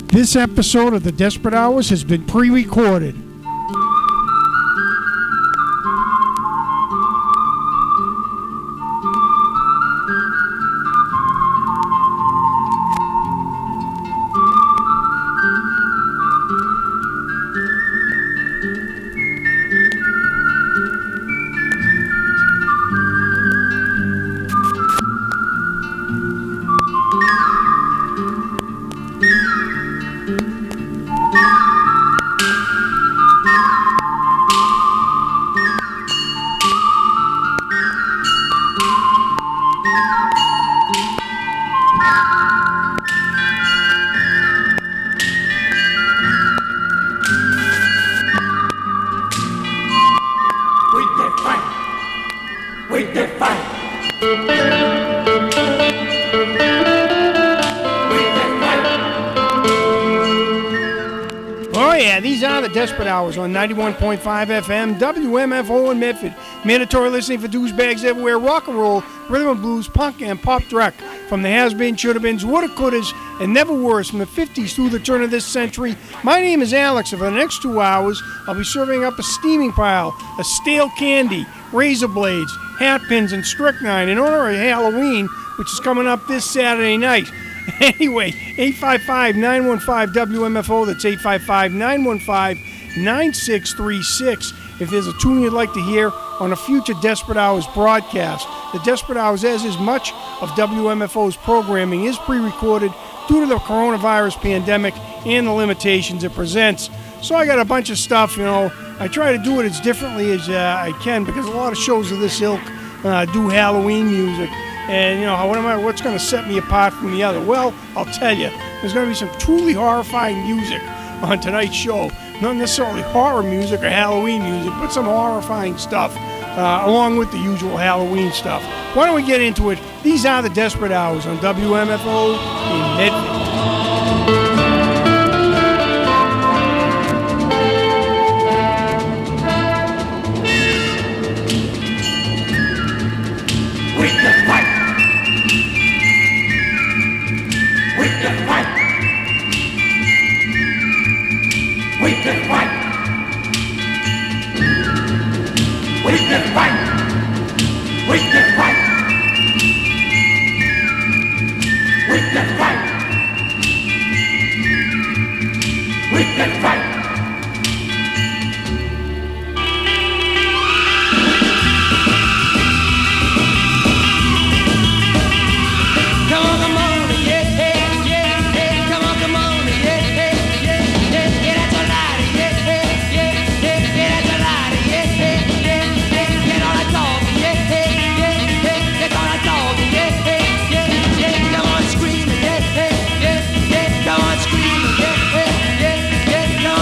This episode of The Desperate Hours has been pre-recorded. Desperate Hours on 91.5 FM, WMFO in Medford. Mandatory listening for douchebags everywhere. Rock and roll, rhythm and blues, punk, and pop rock. From the has-been, shoulda-beens, woulda-couldas, and never worse from the 50s through the turn of this century. My name is Alex, and for the next 2 hours, I'll be serving up a steaming pile of stale candy, razor blades, hat pins, and strychnine in honor of Halloween, which is coming up this Saturday night. Anyway, 855-915-WMFO. That's 855-915-9636. If there's a tune you'd like to hear on a future Desperate Hours broadcast. The Desperate Hours, as is much of WMFO's programming, is pre-recorded due to the coronavirus pandemic and the limitations it presents. So I got a bunch of stuff, I try to do it as differently as I can because a lot of shows of this ilk do Halloween music. And, what's going to set me apart from the other? Well, I'll tell you, there's going to be some truly horrifying music on tonight's show. Not necessarily horror music or Halloween music, but some horrifying stuff, along with the usual Halloween stuff. Why don't we get into it? These are the Desperate Hours on WMFO in Medford. Come on, scream, yeah, yeah, yeah.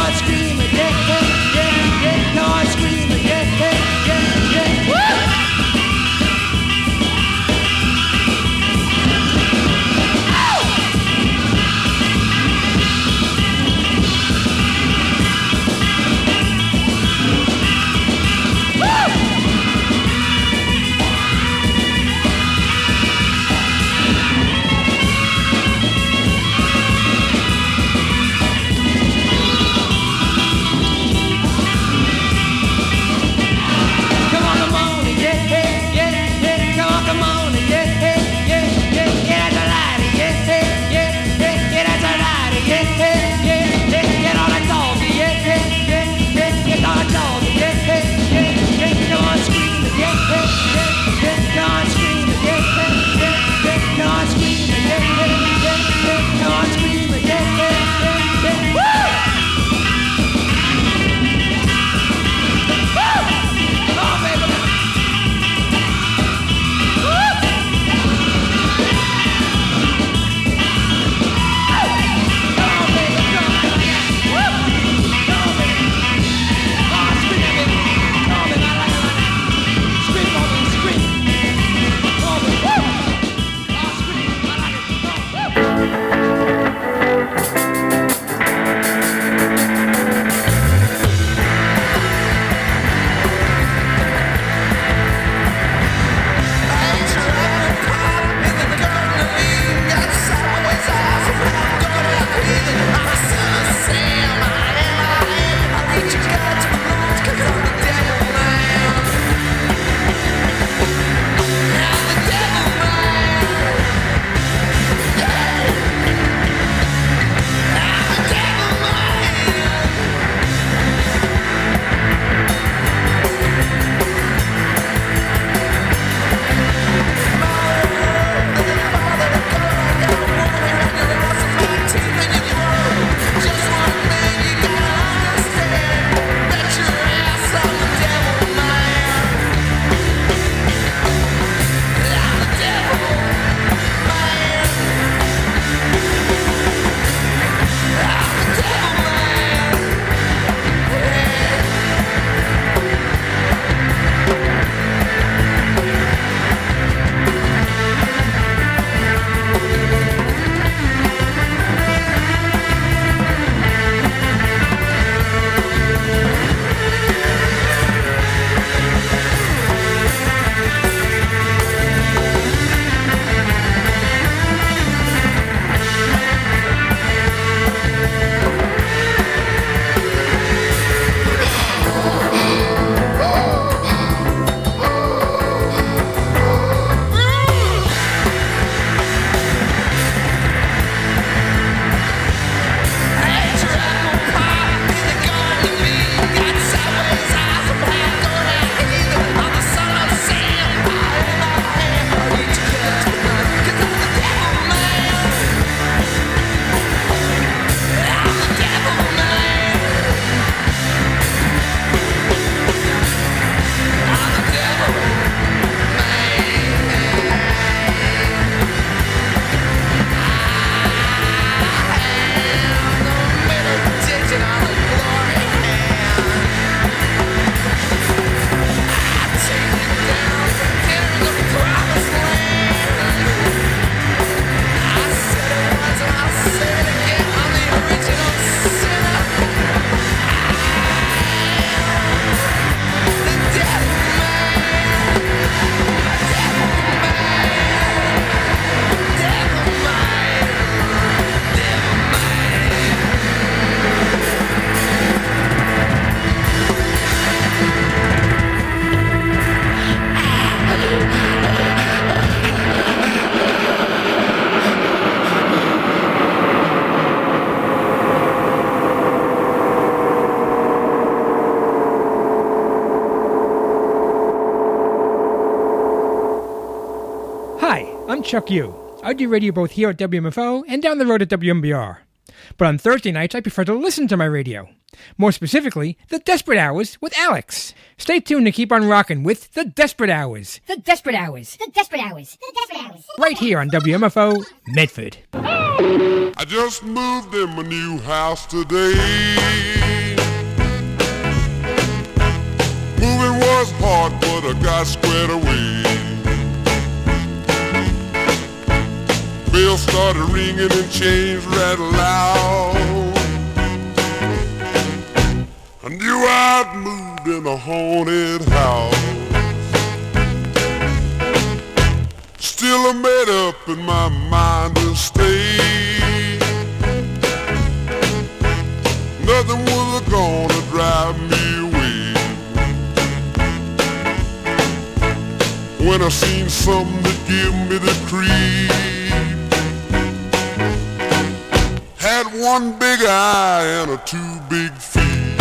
Chuck U. I do radio both here at WMFO and down the road at WMBR. But on Thursday nights, I prefer to listen to my radio. More specifically, The Desperate Hours with Alex. Stay tuned to keep on rocking with The Desperate Hours. The Desperate Hours. The Desperate Hours. The Desperate Hours. Right here on WMFO, Medford. I just moved in my new house today. Moving was hard, but I got squared away. Bells started ringing and chains rattled loud. I knew I'd moved in a haunted house. Still I made up in my mind to stay. Nothing was gonna drive me away. When I seen something that give me the creep, had one big eye and a two big feet.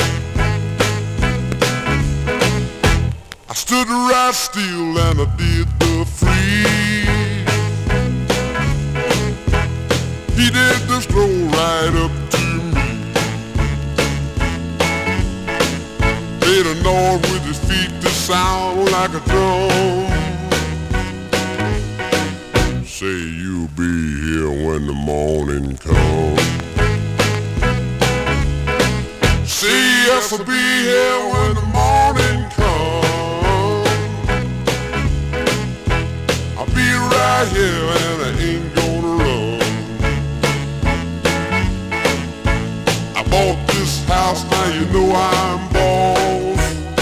I stood right still and I did the freeze. He did the stroll right up to me. Made a noise with his feet that sound like a drum. Say you'll be here when the morning comes. Say yes, I'll be here when the morning comes. I'll be right here and I ain't gonna run. I bought this house, now you know I'm boss.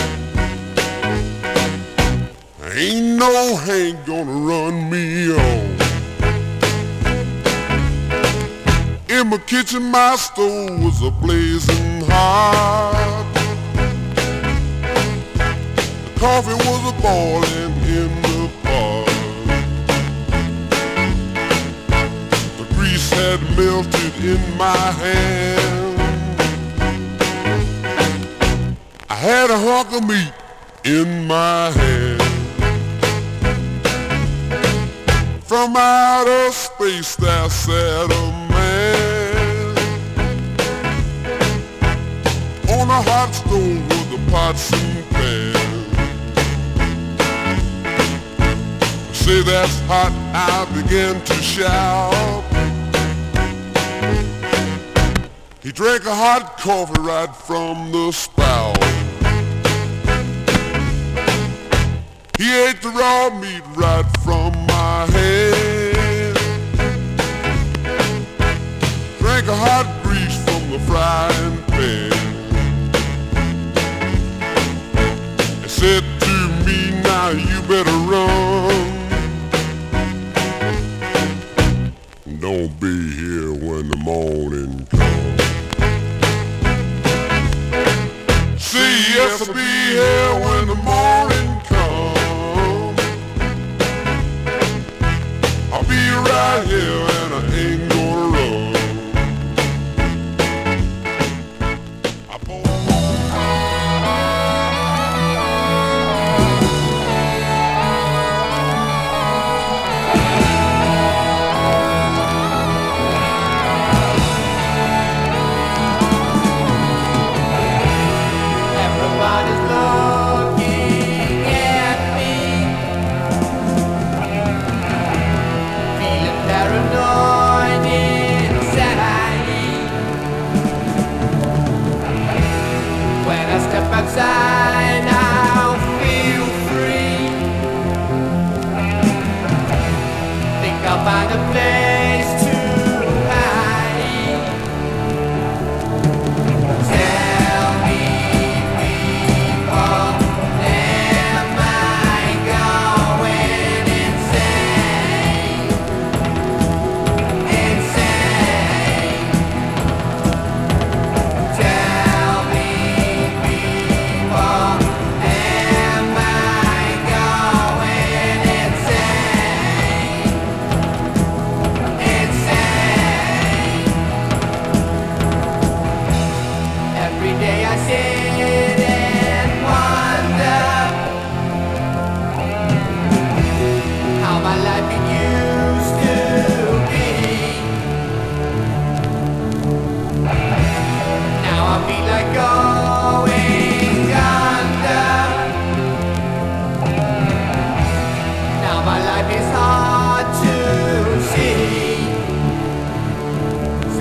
Ain't no Hank gonna run me on. In my kitchen, my stove was a-blazing hot. The coffee was a-boiling in the pot. The grease had melted in my hand. I had a hunk of meat in my hand. From outer space there sat a man on a hot stove with the pots and pans. Say that's hot, I began to shout. He drank a hot coffee right from the spout. He ate the raw meat right from my hand. Drank a hot grease from the frying pan. And said to me, now you better run. Don't be here when the morning comes. Say yes, I'll be here when the morning comes. I'll be right here and I ain't gonna run. Everybody's looking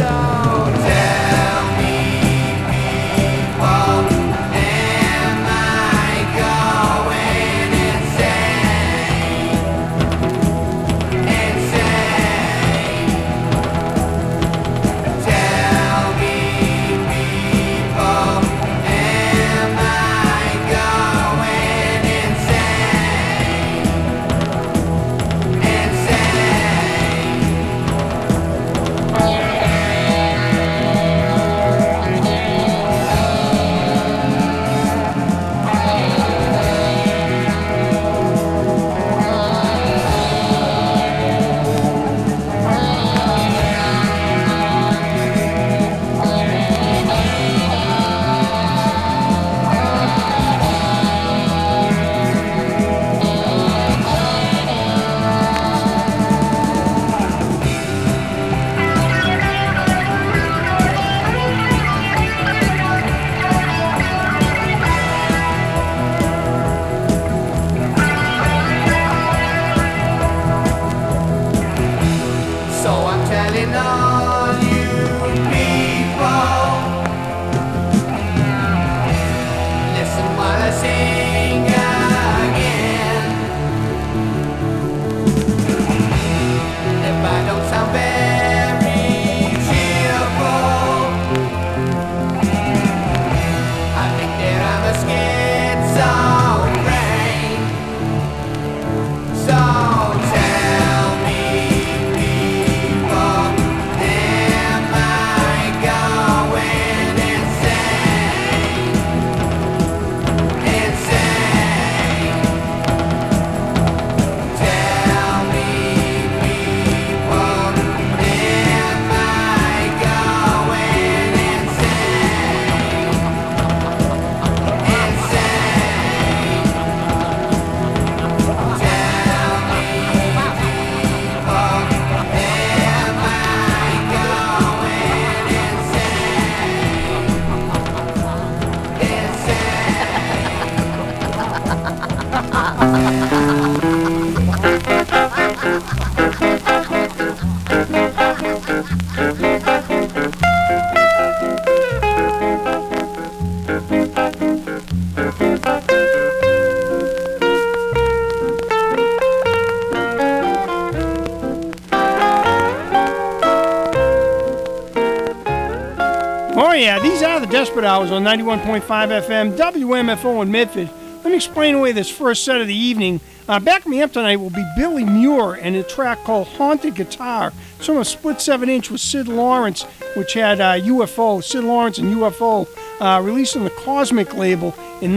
Oh yeah, these are the Desperate Hours on 91.5 FM, WMFO in Medford. Let me explain away this first set of the evening. Back me up tonight will be Billy Muir and a track called Haunted Guitar. It's from a split 7-inch with Sid Lawrence, which had UFO, Sid Lawrence and UFO, released on the Cosmic label in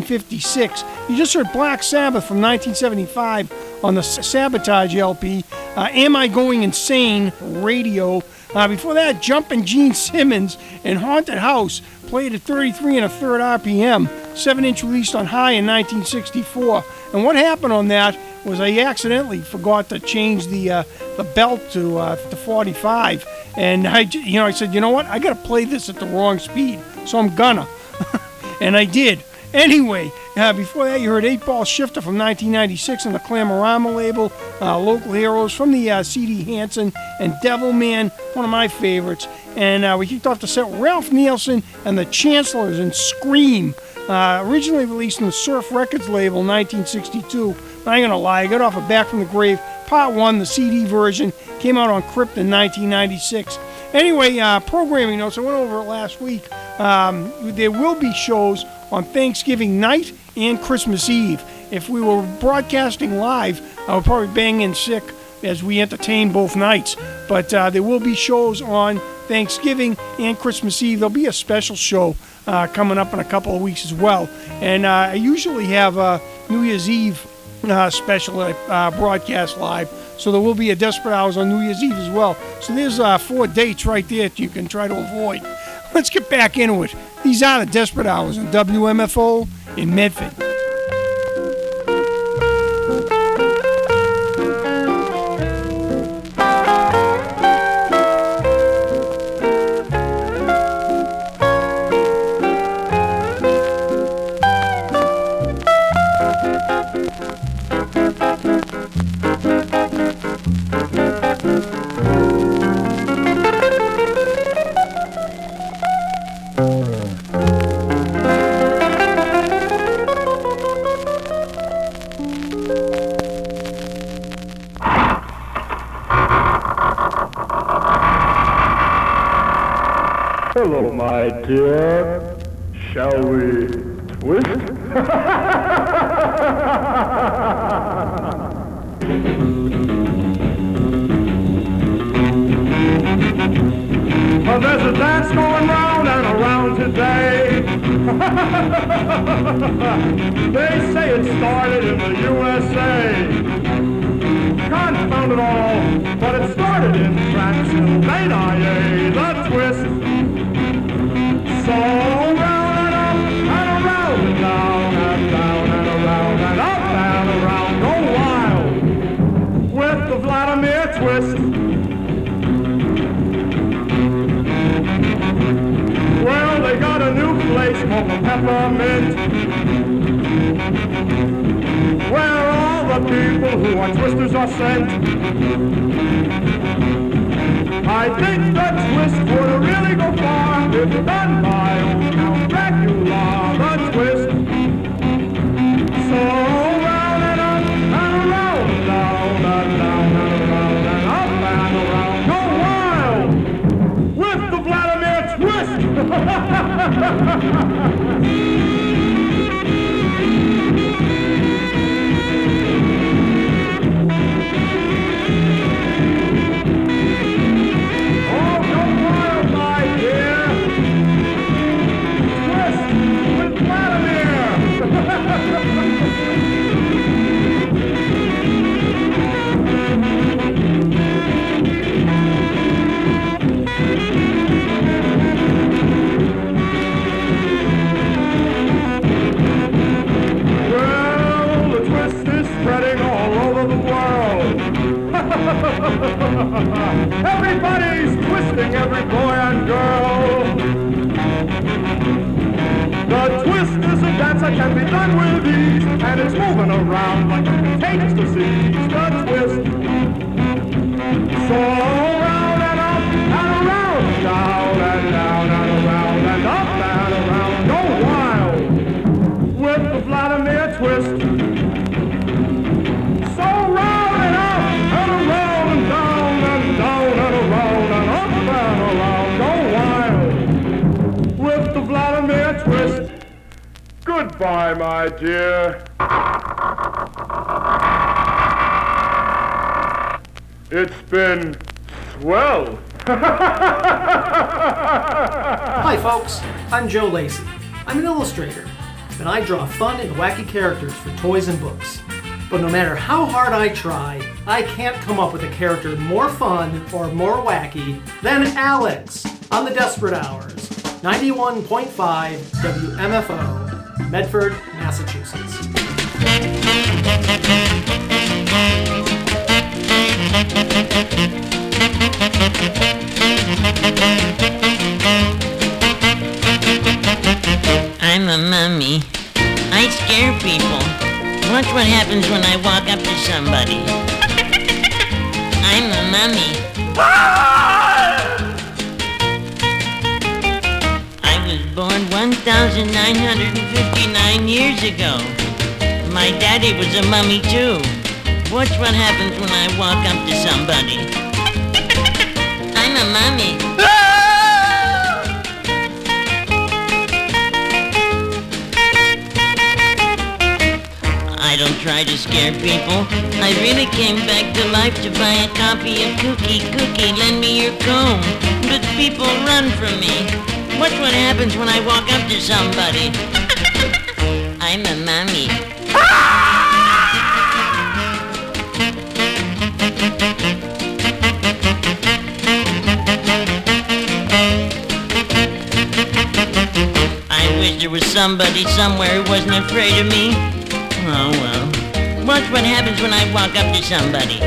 1956. You just heard Black Sabbath from 1975 on the Sabotage LP, Am I Going Insane Radio. Before that, Jumpin' Gene Simmons and Haunted House, played at 33 1/3 RPM, 7-inch released on High in 1964. And what happened on that was I accidentally forgot to change the belt to 45, and I said, you know what, I gotta play this at the wrong speed, so I'm gonna, and I did. Anyway, before that, you heard 8-Ball Shifter from 1996 on the Clamorama label, Local Heroes from the C.D. Hansen, and Devilman, one of my favorites. And we kicked off the set with Ralph Nielsen and the Chancellors and Scream, originally released on the Surf Records label in 1962. But I ain't gonna lie, I got off of Back from the Grave, Part 1, the CD version, came out on Crypt in 1996. Anyway, programming notes, I went over it last week. There will be shows on Thanksgiving night and Christmas Eve. If we were broadcasting live, I would probably bang in sick as we entertain both nights. But there will be shows on Thanksgiving and Christmas Eve. There'll be a special show coming up in a couple of weeks as well. And I usually have a New Year's Eve special broadcast live. So there will be a Desperate Hours on New Year's Eve as well. So there's 4 dates right there that you can try to avoid. Let's get back into it. These are the Desperate Hours on WMFO in Medford. Hello, my dear. Shall we twist? Well, there's a dance going round and around today. They say it started in the USA. Confound it all, but it started in Transylvania, the twist. So round and up and around and down and down and around and up and around. Go wild with the Vladimir twist. Well, they got a new place called the Peppermint, where all the people who are twisters are sent. I think the twist would really go far if done by old Count Dracula, the twist. So round and up and around and down and down and around and up and around. Go wild with the Vladimir twist. Everybody's twisting, every boy and girl. The twist is a dance that can be done with ease, and it's moving around like a contagious disease. The twist. So round and up and around, down and down and around and up and around. Go wild with the Vladimir twist. So round and up and around and down and down and around and up and around. Go wild with the Vladimir twist. Goodbye, my dear. It's been swell. Hi folks, I'm Joe Lacey. I'm an illustrator, and I draw fun and wacky characters for toys and books. But no matter how hard I try, I can't come up with a character more fun or more wacky than Alex on the Desperate Hours. 91.5 WMFO, Medford, Massachusetts. I'm a mummy. I scare people. Watch what happens when I walk up to somebody. I'm a mummy. I was born 1,959 years ago. My daddy was a mummy too. Watch what happens when I walk up to somebody. I'm a mummy. I don't try to scare people. I really came back to life to buy a copy of Cookie, lend me your comb. But people run from me. Watch what happens when I walk up to somebody. I'm a mummy. I wish there was somebody somewhere who wasn't afraid of me. Oh well. Watch what happens when I walk up to somebody.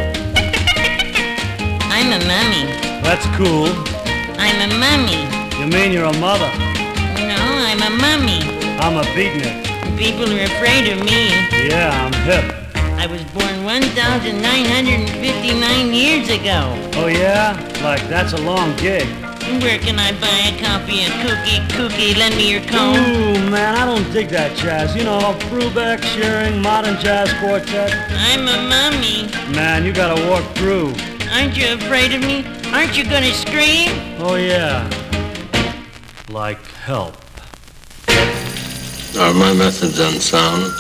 I'm a mummy. That's cool. I'm a mummy. You mean you're a mother? No, I'm a mummy. I'm a beatnik. People are afraid of me. Yeah, I'm hip. I was born 1,959 years ago. Oh yeah? Like that's a long gig. Where can I buy a copy of Cookie, lend me your comb? Ooh, man, I don't dig that jazz. You know, Brubeck, Shearing, Modern Jazz Quartet. I'm a mummy. Man, you gotta walk through. Aren't you afraid of me? Aren't you gonna scream? Oh yeah. like help. Are my methods unsound?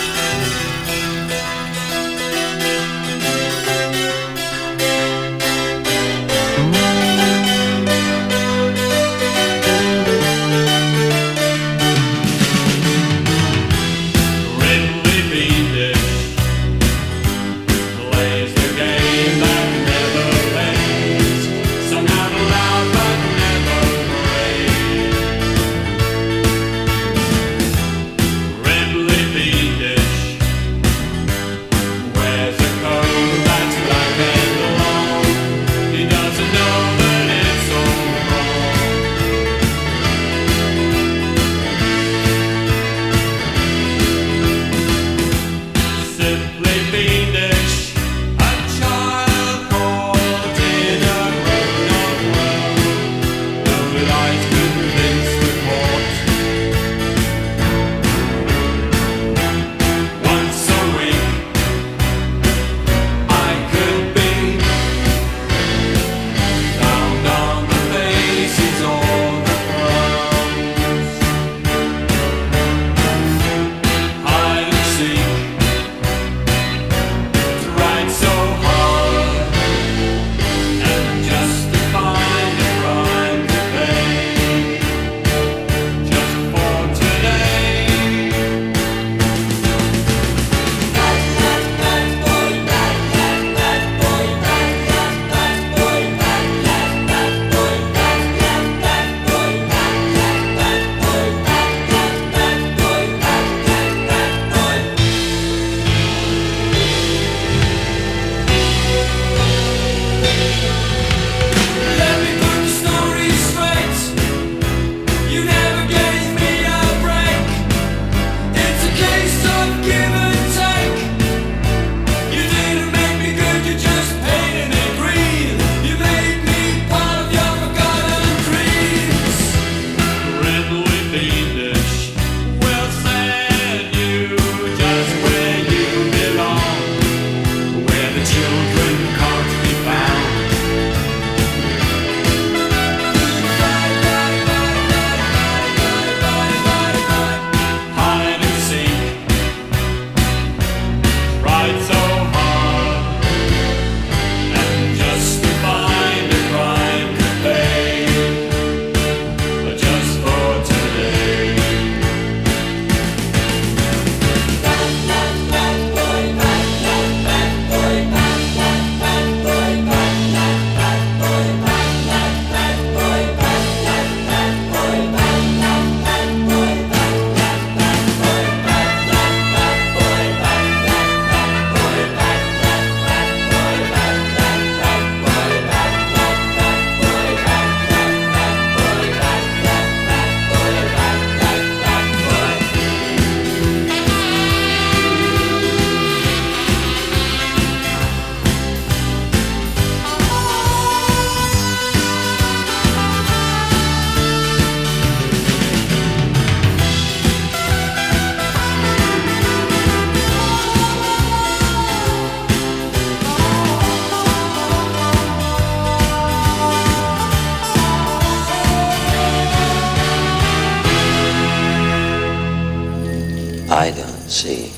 I don't see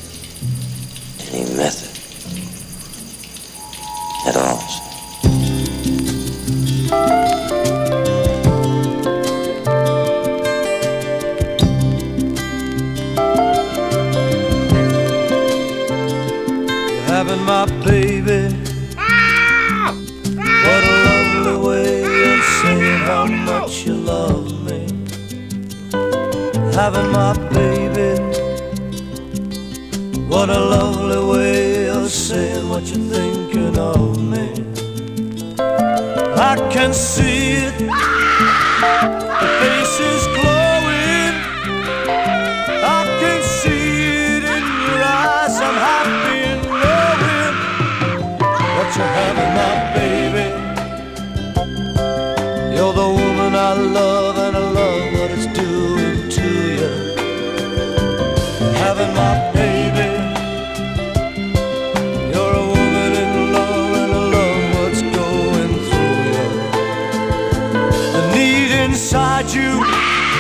any method at all. Having my baby, what a lovely way of saying how much you love me. Having my baby, what a lovely way of saying what you're thinking of me. I can see it, the face is glowing. I can see it in your eyes, I'm happy and knowing what you're having, my baby. You're the woman I love, and I love what it's doing to you. Having my baby, you're a woman in love, and I love what's going through you. The need inside you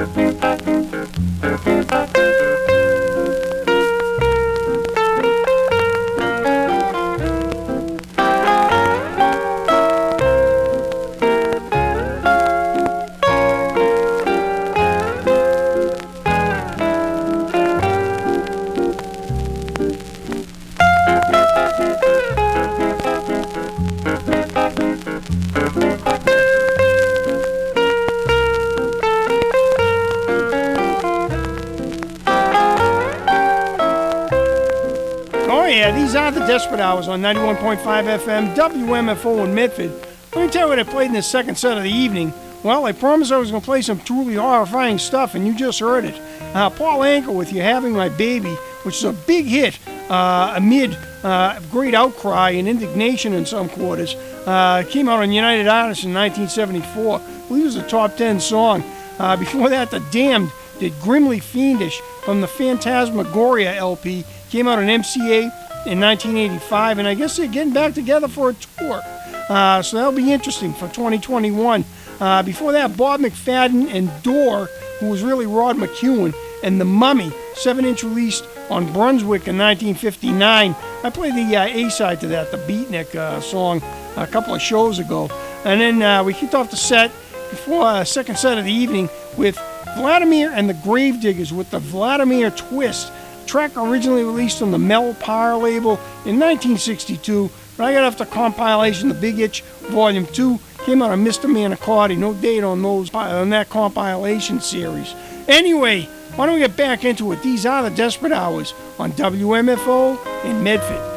These are the Desperate Hours on 91.5 FM, WMFO in Medford. Let me tell you what I played in the second set of the evening. Well, I promised I was going to play some truly horrifying stuff, and you just heard it. Paul Anka with You Having My Baby, which is a big hit amid great outcry and indignation in some quarters. Came out on United Artists in 1974. I believe it was a top 10 song. Before that, The Damned did Grimly Fiendish from the Phantasmagoria LP. Came out on MCA in 1985, and I guess they're getting back together for a tour. So that'll be interesting for 2021. Before that, Bob McFadden and Door, who was really Rod McEwen, and The Mummy, 7-inch released on Brunswick in 1959. I played the A-side to that, the Beatnik song, a couple of shows ago. And then we kicked off the set before second set of the evening with Vladimir and the Gravediggers with the Vladimir Twist, track originally released on the Mel Parr label in 1962, but I got off the compilation, The Big Itch Volume 2, came out on Mr. Manicotti, no date on that compilation series. Anyway, why don't we get back into it? These are the Desperate Hours on WMFO in Medford.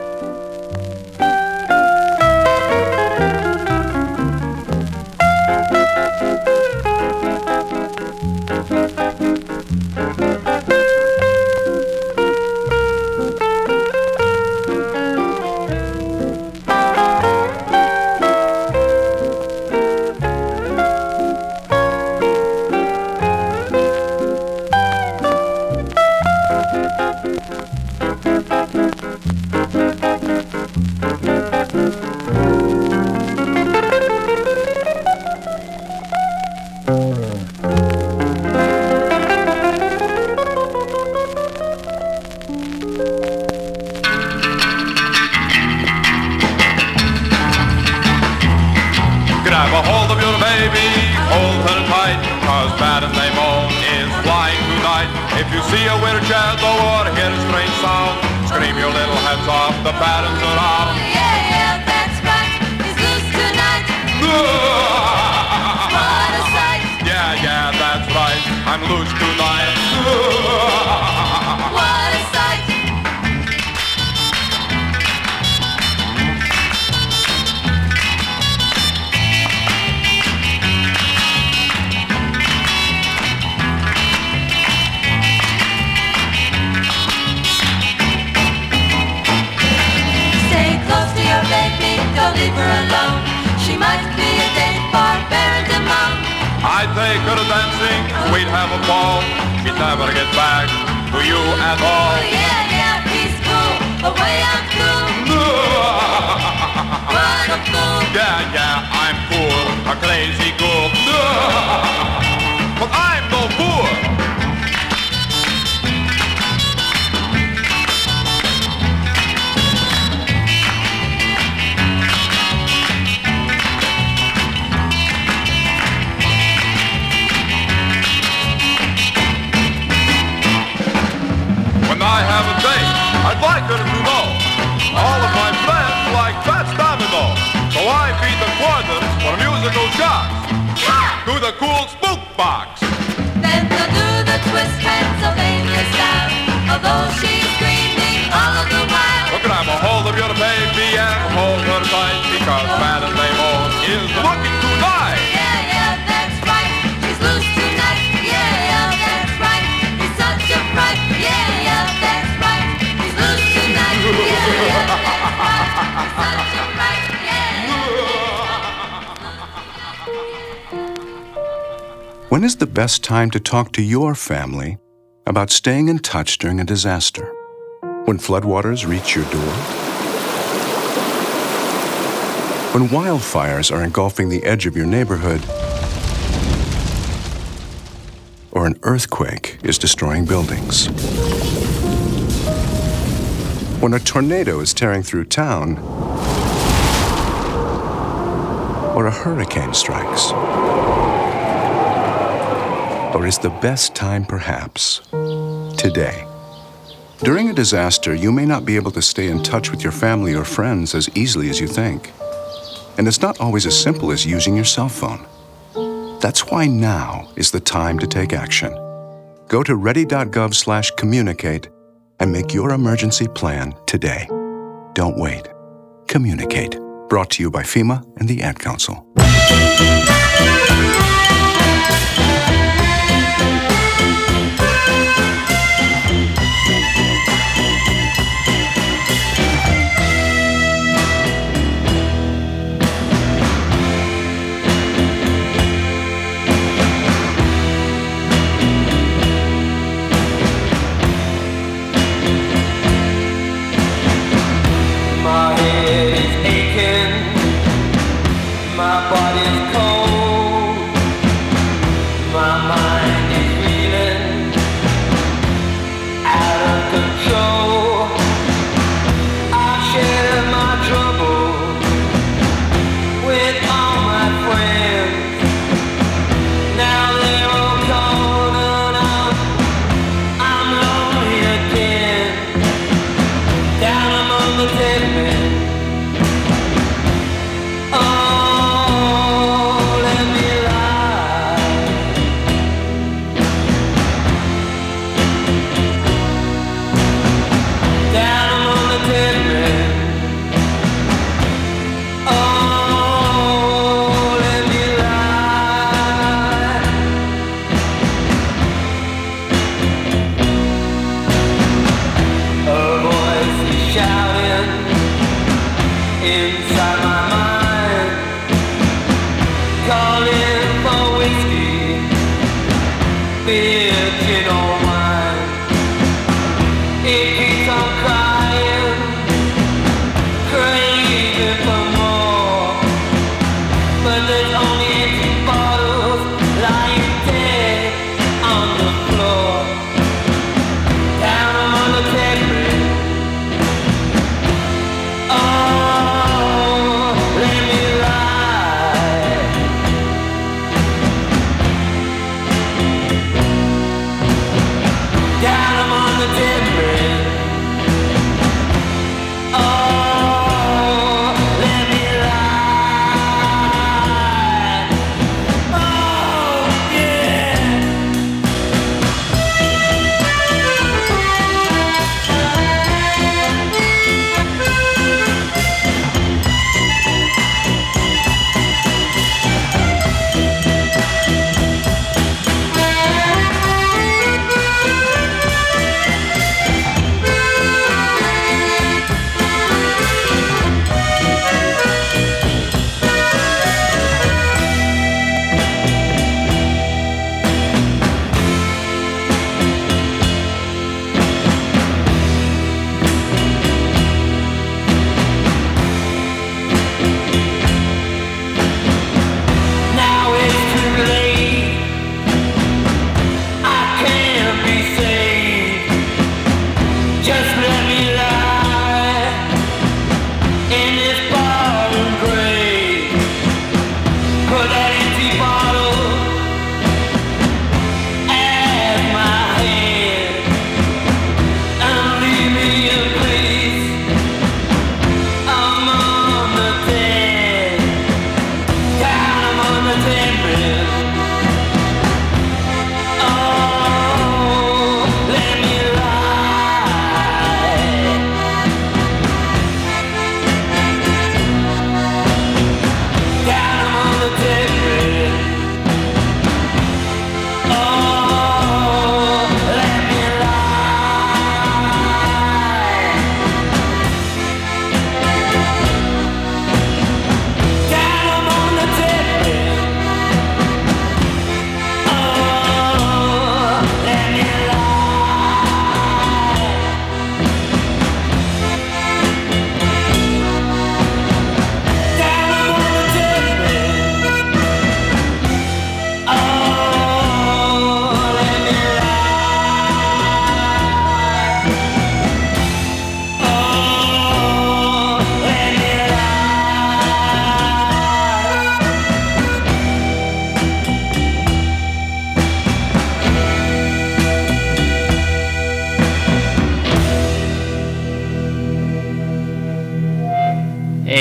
When is the best time to talk to your family about staying in touch during a disaster? When floodwaters reach your door? When wildfires are engulfing the edge of your neighborhood? or an earthquake is destroying buildings. When a tornado is tearing through town, or a hurricane strikes. Or is the best time perhaps today? During a disaster, you may not be able to stay in touch with your family or friends as easily as you think. And it's not always as simple as using your cell phone. That's why now is the time to take action. Go to ready.gov/communicate and make your emergency plan today. Don't wait. Communicate. Brought to you by FEMA and the Ad Council. My head is aching, my body's cold, my mind is feeling out of control. I share my trouble with all my friends. Now they're all gone and I'm lonely again, down among the dead men. Inside my mind, calling for whiskey, beer, gin or wine. It keeps on crying, craving for more, but there's only empty bottles lying dead on the floor, down on the table.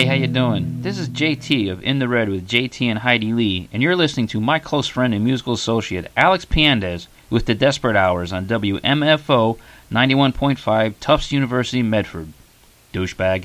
Hey, how you doing? This is JT of In the Red with JT and Heidi Lee, and you're listening to my close friend and musical associate, Alex Piandez, with The Desperate Hours on WMFO 91.5 Tufts University, Medford. Douchebag.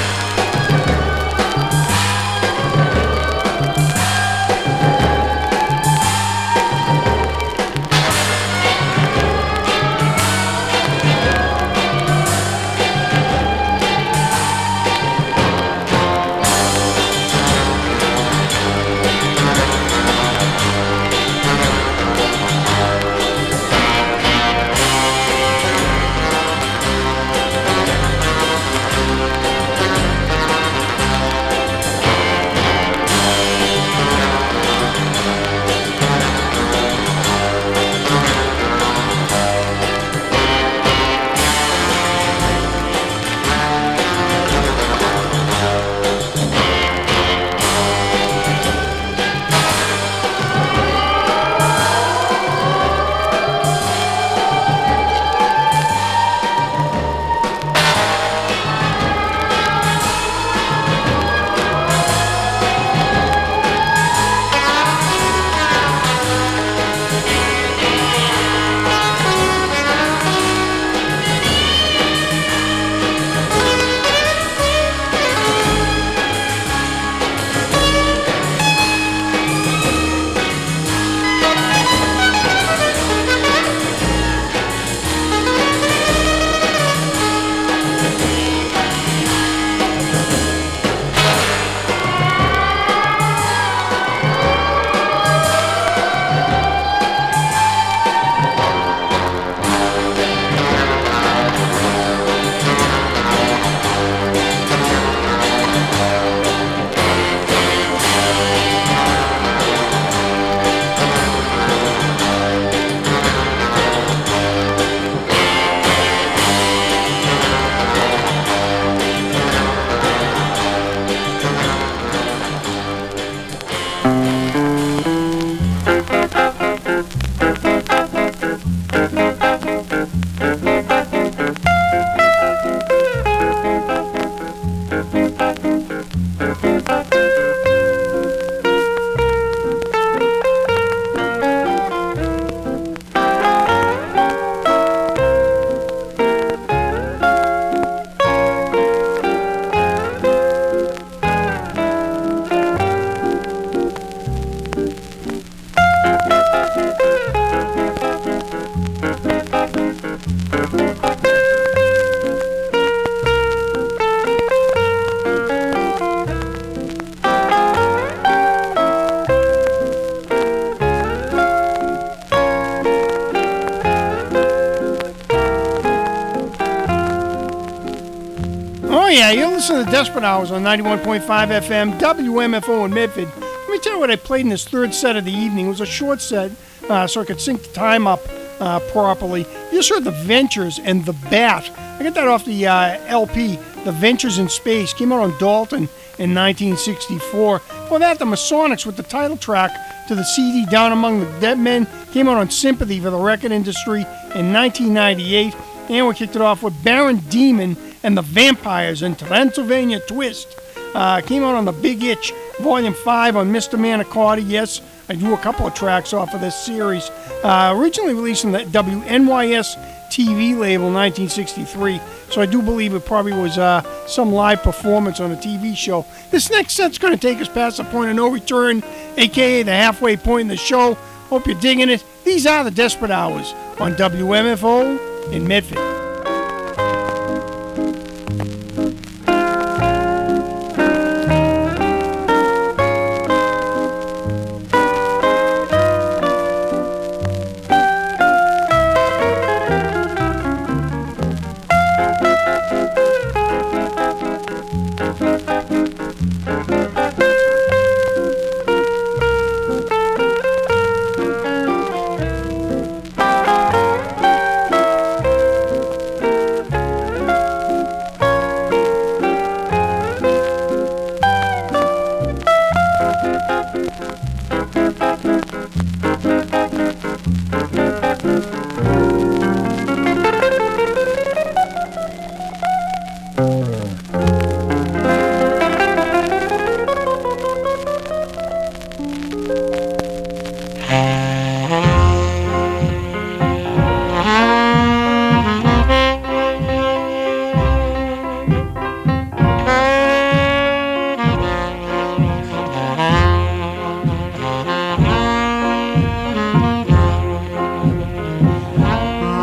Listen to the Desperate Hours on 91.5 FM, WMFO in Medford. Let me tell you what I played in this third set of the evening. It was a short set, so I could sync the time up properly. You just heard The Ventures and The Bat. I got that off the LP, The Ventures in Space. Came out on Dalton in 1964. For that, the Masonics with the title track to the CD Down Among the Dead Men came out on Sympathy for the record industry in 1998. And we kicked it off with Baron Demon and the Vampires and Transylvania Twist. Came out on the Big Itch, Volume 5 on Mr. Manicotti. Yes, I do a couple of tracks off of this series. Originally released on the WNYS TV label in 1963, so I do believe it probably was some live performance on a TV show. This next set's going to take us past the point of no return, a.k.a. the halfway point in the show. Hope you're digging it. These are the Desperate Hours on WMFO in Medford.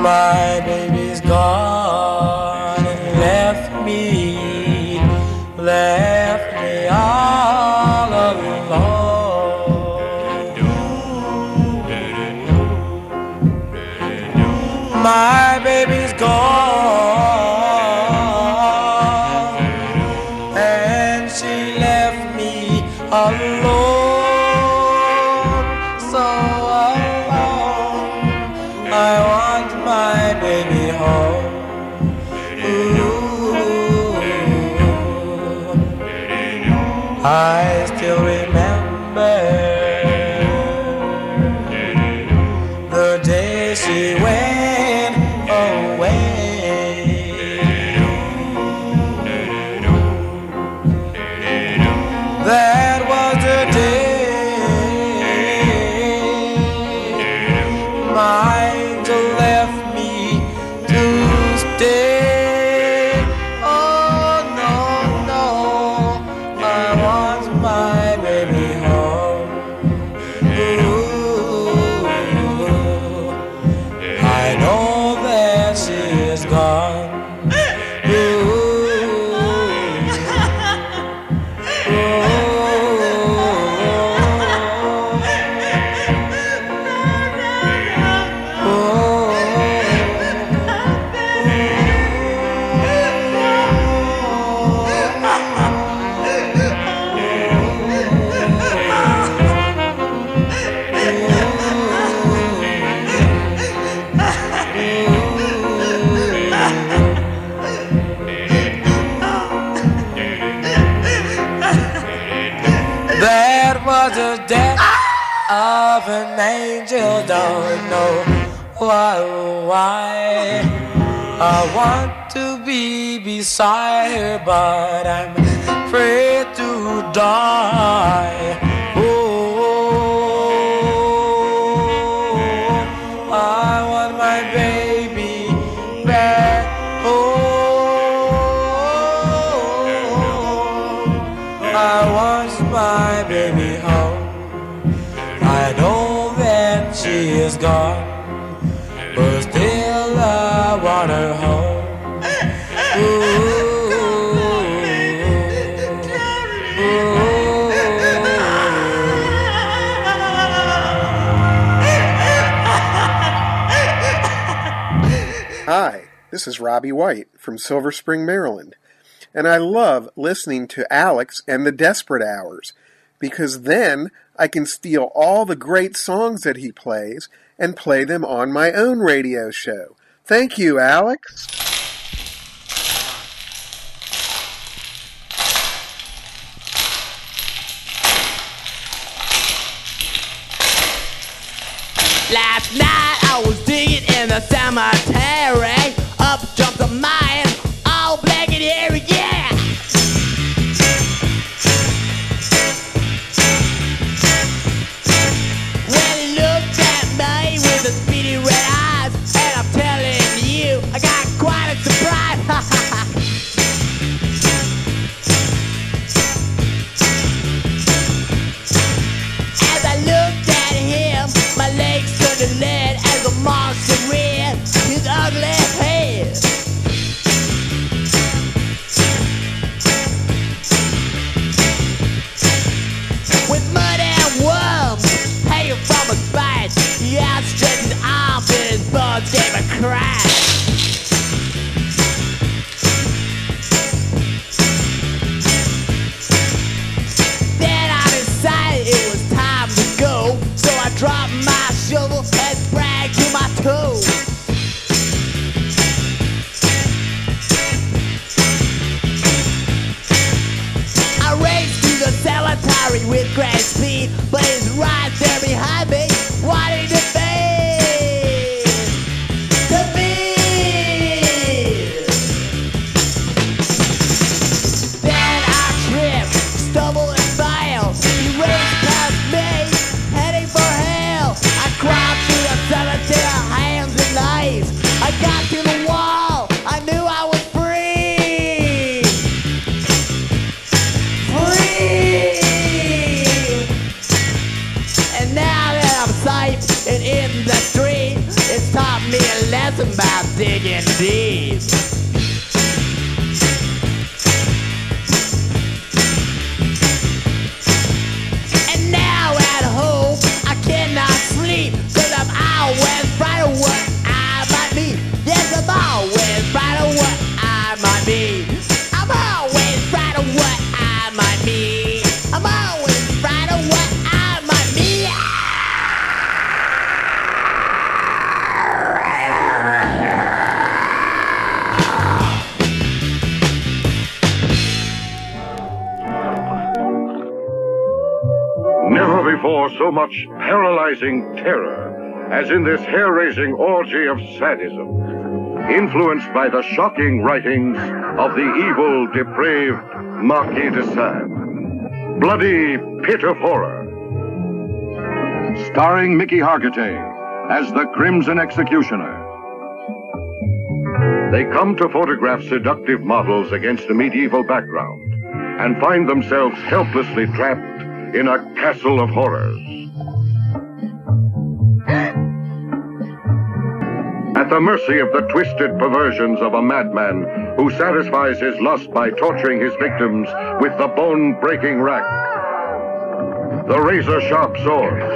My baby's gone and left me all alone. My baby's gone and she left me alone, so alone. I want my baby home. I still remember the day she went away. That was the day my angel left me to stay. Oh no, no, I want my baby home. Ooh, I know that she is gone. That was the death of an angel, don't know why. I want to be beside her, but I'm afraid to die. Oh, I want my baby back home. I want my baby home. I know that she is gone, but still I want her home. Hi, this is Robbie White from Silver Spring, Maryland. And I love listening to Alex and the Desperate Hours, because then I can steal all the great songs that he plays and play them on my own radio show. Thank you, Alex. Last night I was digging in the cemetery. Up jumped a mine, all black and hairy, yeah. Well, he looked at me with his beady red eyes, and I'm telling you, I got quite a surprise. As I looked at him, my legs turned to lead as the monster reared his ugly head. With mud and worms hanging from his spine, he outstretched his arms and his blood gave a cry. Then I decided it was time to go, so I dropped my shovel and bragged to my toes. I raced to the cemetery with great speed, but he's right there behind me, wanting to be. To be. dancing about digging deep. And now at home I cannot sleep, 'cause I'm always frightened of what I might be. Yes, I'm always frightened of what I might be. I'm always frightened of what I might be. I'm always frightened of what I might be. Never before so much paralyzing terror as in this hair-raising orgy of sadism, influenced by the shocking writings of the evil, depraved Marquis de Sade. Bloody Pit of Horror. Starring Mickey Hargitay as the Crimson Executioner. They come to photograph seductive models against a medieval background and find themselves helplessly trapped in a castle of horrors. At the mercy of the twisted perversions of a madman who satisfies his lust by torturing his victims with the bone-breaking rack, the razor-sharp swords,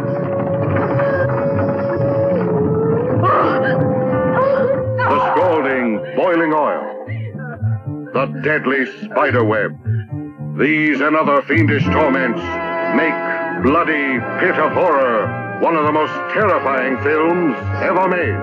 the scalding, boiling oil, the deadly spider web. These and other fiendish torments make Bloody Pit of Horror one of the most terrifying films ever made.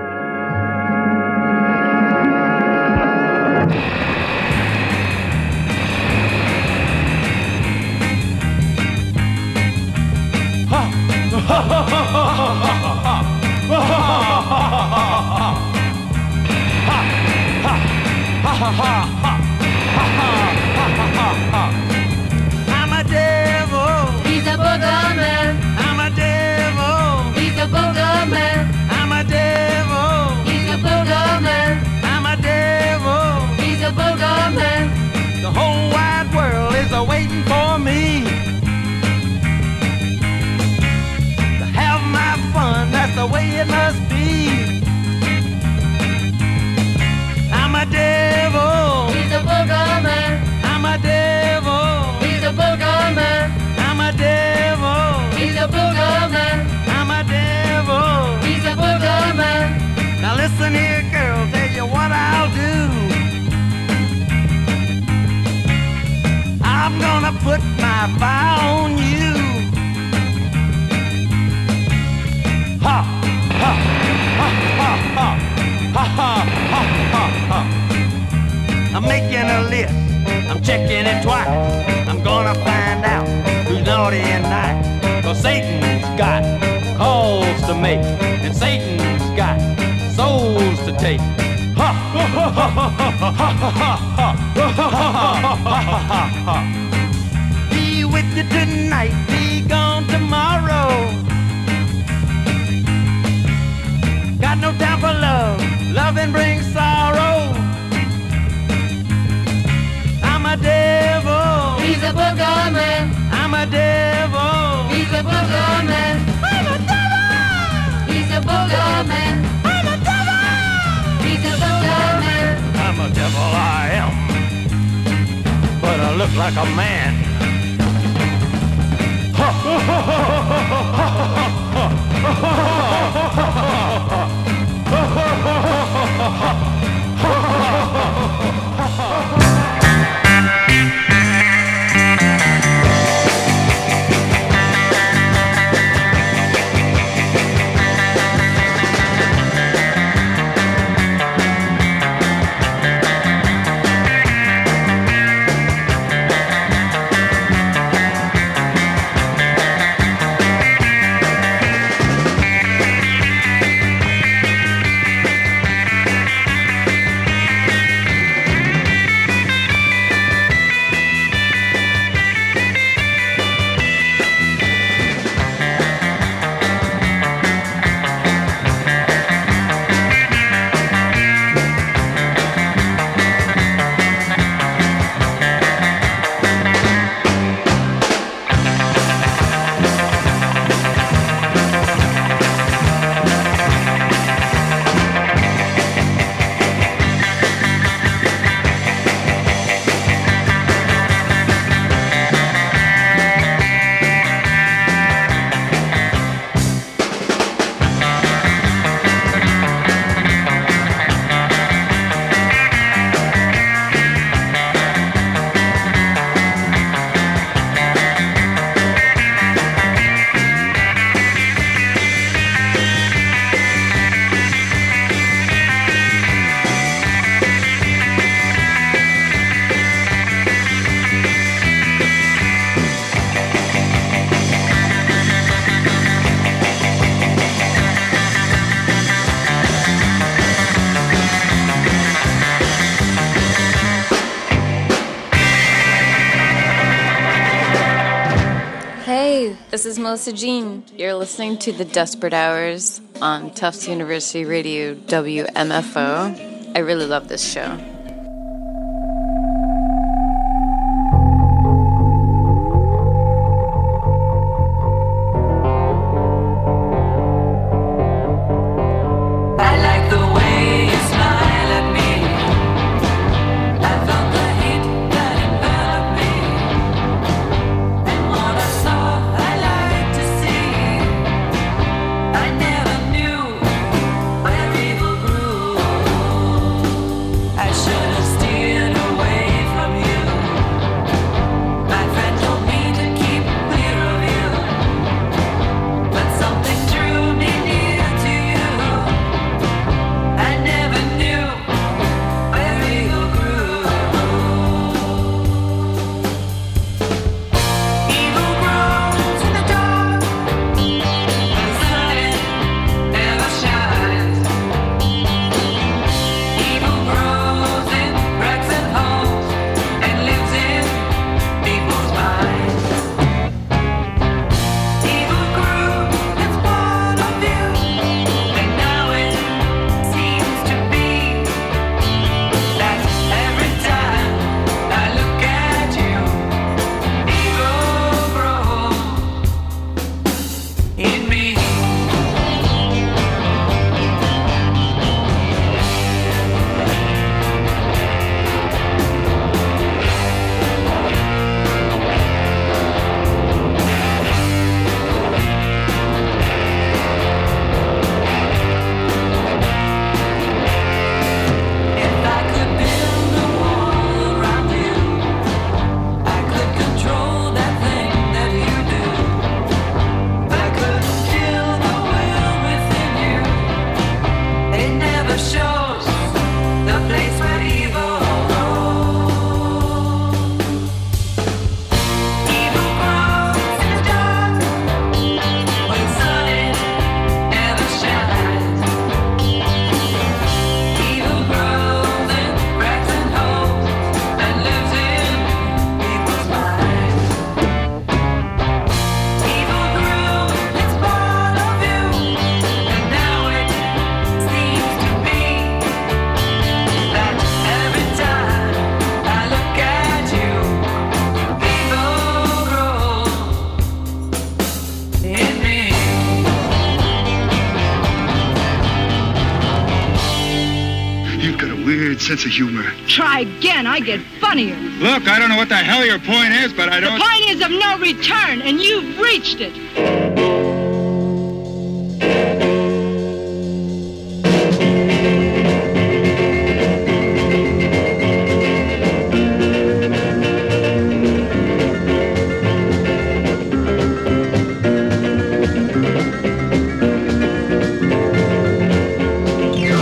I'm a devil. He's a boogerman. I'm a devil. He's a boogerman. I'm a devil. He's a boogerman. I'm a devil. He's a boogerman. The whole wide world is a-waiting for me to have my fun. That's the way it must be. I'm a devil. He's a boogerman. I'm a devil. He's a boogerman. I'm a devil. He's a boogerman. I'm a devil. He's a boogerman. Now listen here, girl, tell you what I'll do. I'm gonna put my fire on you. Ha, ha, ha, ha, ha, ha, ha, ha, ha, ha. I'm making a list, I'm checking it twice. I'm gonna find out who's naughty and nice. 'Cause Satan's got calls to make, and Satan's got souls to take. Ha, ha, ha, ha, ha, ha, ha, ha, ha. Be with you tonight, be gone tomorrow. Got no time for love, loving brings sorrow. I'm a devil. He's a boogerman. I'm a devil. He's a boogerman. I'm a devil. He's a boogerman. I'm a devil. He's a boogerman. I'm a devil, I am. But I look like a man. Ha, ha, ha, ha, ha, ha, this is Melissa Jean. You're listening to The Desperate Hours on Tufts University Radio WMFO. I really love this show. Sense of humor. Try again, I get funnier. Look, I don't know what the hell your point is, but I don't... The point is of no return, and you've reached it.